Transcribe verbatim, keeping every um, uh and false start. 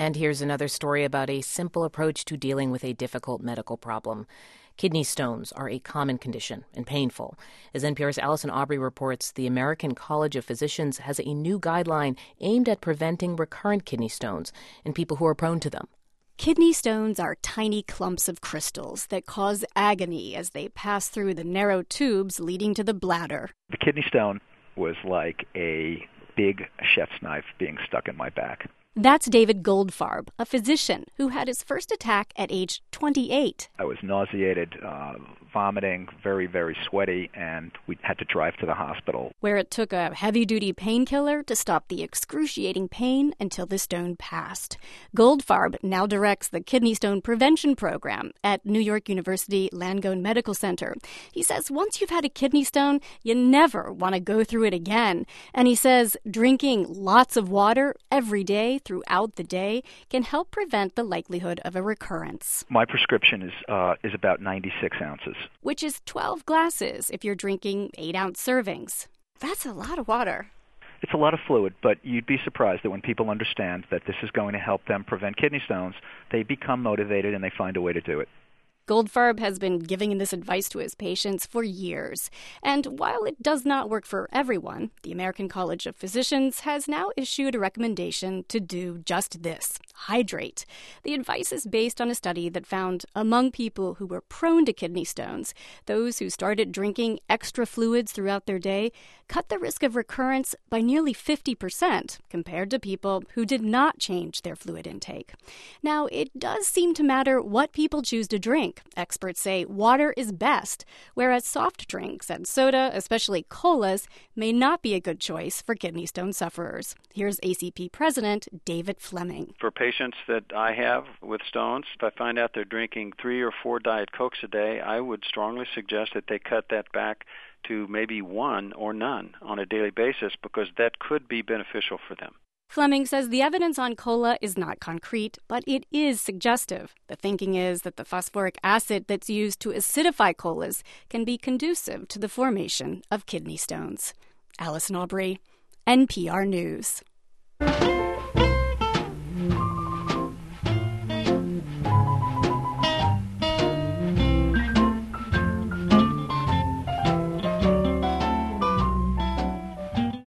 And here's another story about a simple approach to dealing with a difficult medical problem. Kidney stones are a common condition and painful. As N P R's Allison Aubrey reports, the American College of Physicians has a new guideline aimed at preventing recurrent kidney stones in people who are prone to them. Kidney stones are tiny clumps of crystals that cause agony as they pass through the narrow tubes leading to the bladder. The kidney stone was like a big chef's knife being stuck in my back. That's David Goldfarb, a physician who had his first attack at age twenty-eight. I was nauseated, uh, vomiting, very, very sweaty, and we had to drive to the hospital, where it took a heavy-duty painkiller to stop the excruciating pain until the stone passed. Goldfarb now directs the kidney stone prevention program at New York University Langone Medical Center. He says once you've had a kidney stone, you never want to go through it again. And he says drinking lots of water every day throughout the day can help prevent the likelihood of a recurrence. My prescription is uh, is about ninety-six ounces. Which is twelve glasses if you're drinking eight-ounce servings. That's a lot of water. It's a lot of fluid, but you'd be surprised that when people understand that this is going to help them prevent kidney stones, they become motivated and they find a way to do it. Goldfarb has been giving this advice to his patients for years. And while it does not work for everyone, the American College of Physicians has now issued a recommendation to do just this: hydrate. The advice is based on a study that found among people who were prone to kidney stones, those who started drinking extra fluids throughout their day cut the risk of recurrence by nearly fifty percent compared to people who did not change their fluid intake. Now, it does seem to matter what people choose to drink. Experts say water is best, whereas soft drinks and soda, especially colas, may not be a good choice for kidney stone sufferers. Here's A C P President David Fleming. For patients that I have with stones, if I find out they're drinking three or four Diet Cokes a day, I would strongly suggest that they cut that back to maybe one or none on a daily basis, because that could be beneficial for them. Fleming says the evidence on cola is not concrete, but it is suggestive. The thinking is that the phosphoric acid that's used to acidify colas can be conducive to the formation of kidney stones. Allison Aubrey, N P R News.